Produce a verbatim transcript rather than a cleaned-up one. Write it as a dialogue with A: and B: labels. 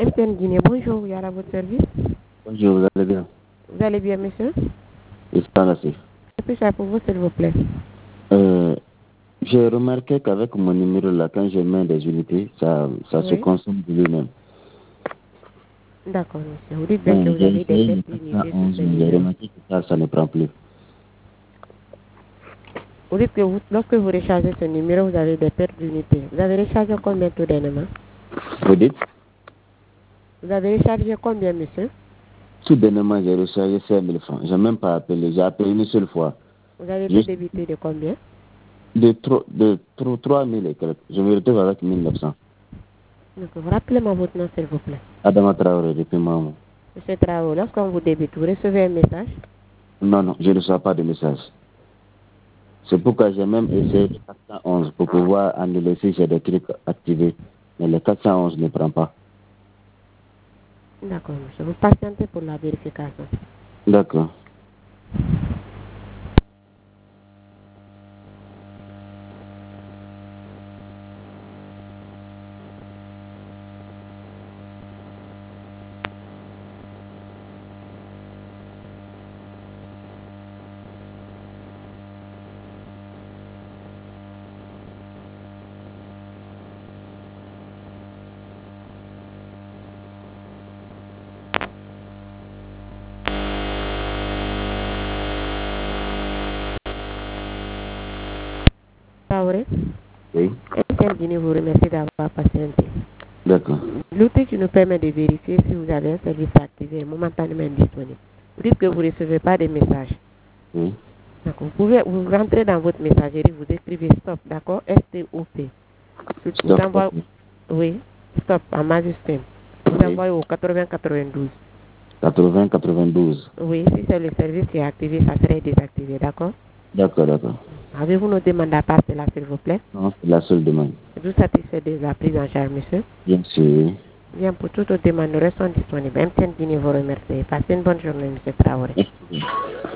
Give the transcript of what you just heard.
A: M T N Guinée, bonjour, il y a à votre service.
B: Bonjour, vous allez bien?
A: Vous allez bien, monsieur?
B: Merci.
A: Que puis-je faire pour vous, s'il vous plaît?
B: Euh, j'ai remarqué qu'avec mon numéro là, quand je mets des unités, ça, ça
A: Oui.
B: se consomme de lui-même.
A: D'accord, monsieur. Vous dites bien
B: Ouais,
A: que vous
B: j'ai
A: avez des
B: essayé le
A: pertes d'unités sur
B: quatre cent onze,
A: ce
B: mais j'ai
A: numéro.
B: remarqué que ça, ça ne prend plus.
A: Vous dites que vous, lorsque vous rechargez ce numéro, vous avez des pertes d'unités. Vous avez rechargé combien tout dernièrement?
B: Vous dites?
A: Vous avez rechargé combien, monsieur?
B: Tout dernièrement, j'ai rechargé cinq mille francs. Je n'ai même pas appelé. J'ai appelé une seule fois.
A: Vous avez été
B: Juste
A: débité de combien?
B: de, tro- de tro- trois mille et quelques. Je me retrouve avec mille neuf cents.
A: D'accord. Rappelez-moi votre nom, s'il vous plaît.
B: Adama Traoré, depuis Mamou.
A: Monsieur Traoré, lorsqu'on vous débite, vous recevez un message?
B: Non, non, je ne reçois pas de message. C'est pourquoi j'ai même essayé le quatre cent onze pour pouvoir annuler si j'ai des trucs activés. Mais le quatre cent onze ne prend pas.
A: D'accord, monsieur. Vous patientez pour la vérification.
B: D'accord.
A: Traoré?
B: Oui.
A: M T N Guinée vous remercie d'avoir patienté.
B: D'accord.
A: L'outil qui nous permet de vérifier si vous avez un service activé est momentanément indisponible. Vous dites que vous ne recevez pas de messages.
B: Oui.
A: D'accord. Vous pouvez vous rentrez dans votre messagerie, vous écrivez stop, d'accord? S T O P. Vous
B: Stop.
A: envoyez,
B: Ok.
A: oui, stop en majuscule. Vous
B: Oui.
A: envoyez au quatre-vingts quatre-vingt-douze.
B: quatre-vingts quatre-vingt-douze.
A: Oui, si c'est le service qui est activé, ça serait désactivé, d'accord?
B: D'accord, d'accord.
A: Avez-vous nos demandes à part cela, s'il vous plaît?
B: Non, c'est la seule demande.
A: Êtes-vous satisfait de la prise en charge, monsieur?
B: Bien sûr.
A: Bien, pour toutes nos demandes, nous restons disponibles. M T N Guinée vous remercie. Passez une bonne journée, monsieur Traoré.
B: Merci.